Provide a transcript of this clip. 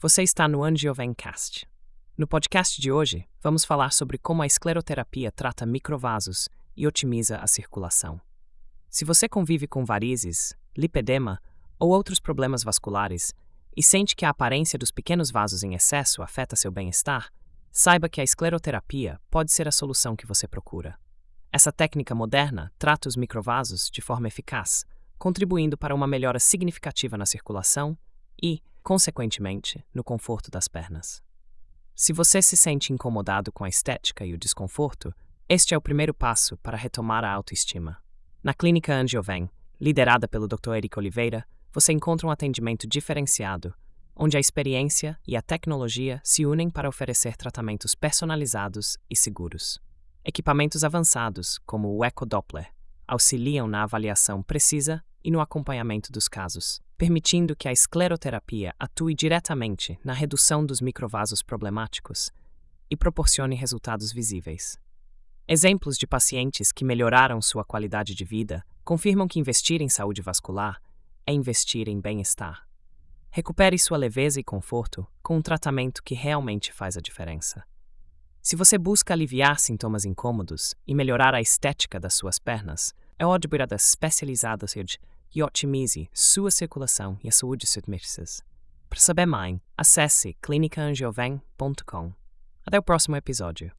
Você está no Angiovencast. No podcast de hoje, vamos falar sobre como a escleroterapia trata microvasos e otimiza a circulação. Se você convive com varizes, lipedema ou outros problemas vasculares e sente que a aparência dos pequenos vasos em excesso afeta seu bem-estar, saiba que a escleroterapia pode ser a solução que você procura. Essa técnica moderna trata os microvasos de forma eficaz, contribuindo para uma melhora significativa na circulação e, consequentemente, no conforto das pernas. Se você se sente incomodado com a estética e o desconforto, este é o primeiro passo para retomar a autoestima. Na Clínica Angioven, liderada pelo Dr. Eric Oliveira, você encontra um atendimento diferenciado, onde a experiência e a tecnologia se unem para oferecer tratamentos personalizados e seguros. Equipamentos avançados, como o Ecodoppler, auxiliam na avaliação precisa e no acompanhamento dos casos, permitindo que a escleroterapia atue diretamente na redução dos microvasos problemáticos e proporcione resultados visíveis. Exemplos de pacientes que melhoraram sua qualidade de vida confirmam que investir em saúde vascular é investir em bem-estar. Recupere sua leveza e conforto com um tratamento que realmente faz a diferença. Se você busca aliviar sintomas incômodos e melhorar a estética das suas pernas, é hora de ir especializada e otimize sua circulação e a saúde das pernas. Para saber mais, acesse clinicaangioven.com. Até o próximo episódio.